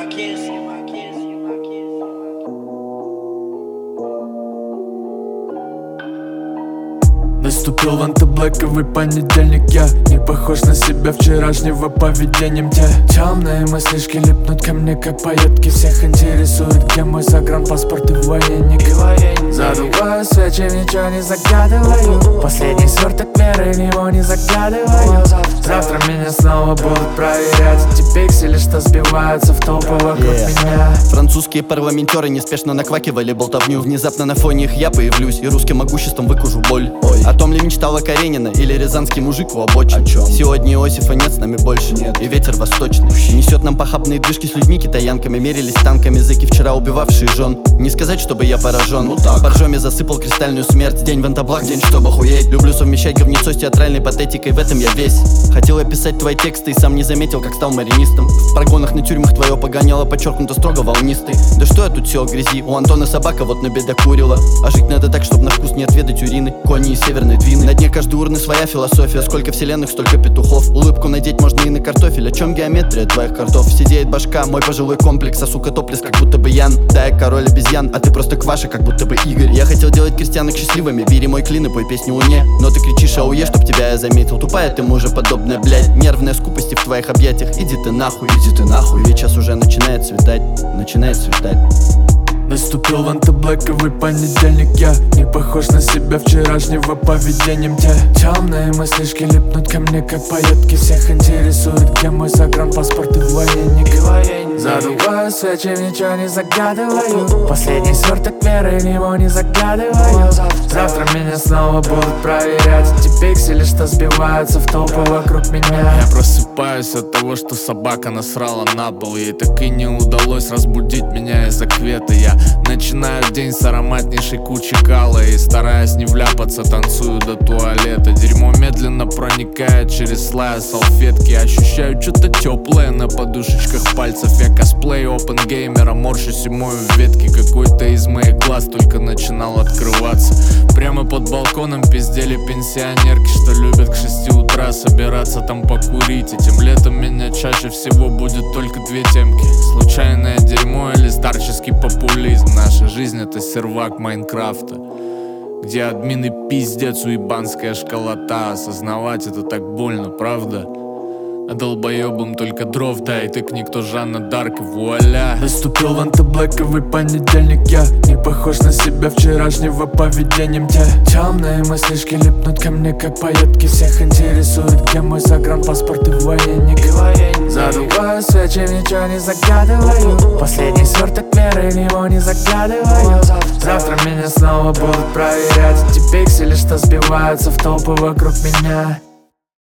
Наступил в антиблэковый понедельник. Я не похож на себя вчерашнего поведением. Те темные мыслишки липнут ко мне как пайетки. Всех интересует, где мой загранпаспорт и военник. Задуваю свечи, ничего не загадываю. Последний сверток меры, него не заглядываю. Завтра меня снова будут проверять эти пиксели, что сбиваются в толпу вокруг меня. Французские парламентеры неспешно наквакивали болтовню. Внезапно на фоне их я появлюсь и русским могуществом выкужу боль. О том ли мечтала Каренина или рязанский мужик у обочин? Сегодня Иосифа нет с нами больше, и ветер восточный несет нам похабные движки с людьми китаянками. Мерились танками зэки, вчера убивавшие жен. Не сказать, чтобы я поражен. Боржоми засыпал кристальную смерть. День в антаблак, день, чтобы охуеть. Люблю совмещать говнецо с театральной патетикой, в этом я весь. Хотел описать твои тексты и сам не заметил, как стал маринистом. В прогонах на тюрьмах твое погоняло подчеркнуто строго волнистый. Да что я тут все в грязи, у Антона собака вот на беда курила. А жить надо так, чтобы на вкус не отведать урины. Кони из северной Двины. На дне каждой урны своя философия. Сколько вселенных, столько петухов. Улыбку надеть можно и на картофель. О чем геометрия твоих картов? Сидеет башка, мой пожилой комплекс. А сука топлес, как будто бы Ян. Да, я король обезьян, а ты просто Кваша, как будто бы Игорь. Я хотел делать крестьянок счастливыми. Бери мой клин и пой песню луне. Но ты кричишь ауе, чтоб тебя я заметил. Тупая ты мужеподобная, блядь. Нервная скупость в твоих объятиях. Иди ты нахуй, иди ты нахуй. Ведь час уже начинает светать, начинает светать. Наступил в антиблэковый понедельник. Я не похож на себя вчерашнего поведением. Те темные мыслишки липнут ко мне как пайетки. Всех интересует, где мой загранпаспорт и военник. Задуваю свечи, ничего не загадываю. Последний сверток меры, него не заглядываю. Завтра меня снова будут проверять эти пиксели, что сбиваются в толпу вокруг меня. Я просыпаюсь от того, что собака насрала на пол. Ей так и не удалось разбудить меня из аквета. Я начинаю день с ароматнейшей кучи кала и, стараясь не вляпаться, танцую до туалета. Дерьмо медленно проникает через слоя салфетки. Ощущаю что-то теплое на подушечках пальцев. Я косплей опенгеймера, морщусь и мою ветки. Какой-то из моих глаз только начинал открываться. Прямо под балконом пиздели пенсионерки, что любят к 6 утра собираться там покурить. Этим летом меня чаще всего будет только две темки: случайное дерьмо или старческий популизм. Наша жизнь — это сервак Майнкрафта, где админы пиздец, уебанская школота. Осознавать это так больно, правда? А долбоебам только дров дай, ты никто Жанна Дарк, и вуаля. Наступил в антиблэковый понедельник. Я не похож на себя вчерашнего поведением. Те темные мыслишки липнут ко мне как пайетки. Всех интересует, где мой загранпаспорт и военник. Задуваю свечи, ничего не загадываю. Последний сверток меры, него не заглядываю. Завтра меня снова будут проверять эти пиксели, что сбиваются в толпу вокруг меня.